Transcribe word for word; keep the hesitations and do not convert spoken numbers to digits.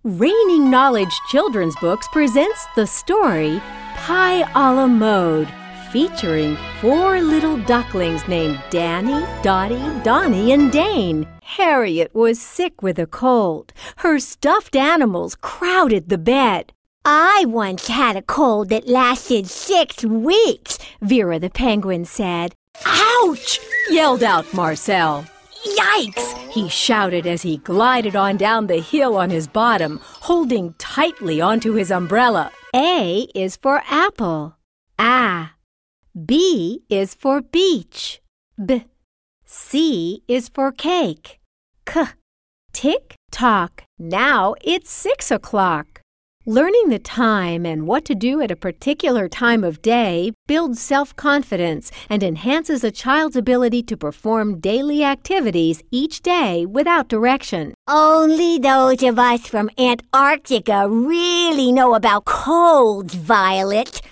Raining Knowledge Children's Books presents the story Pie a la Mode, featuring four little ducklings named Danny, Dottie, Donnie, and Dane. Harriet was sick with a cold. Her stuffed animals crowded the bed. I once had a cold that lasted six weeks, Vera the penguin said. Ouch! Yelled out Marcel. Yikes! He shouted as he glided on down the hill on his bottom, holding tightly onto his umbrella. A is for apple. A. B is for beach. B. C is for cake. K. Tick tock. Now it's six o'clock. Learning the time and what to do at a particular time of day builds self-confidence and enhances a child's ability to perform daily activities each day without direction. Only those of us from Antarctica really know about colds, Violet.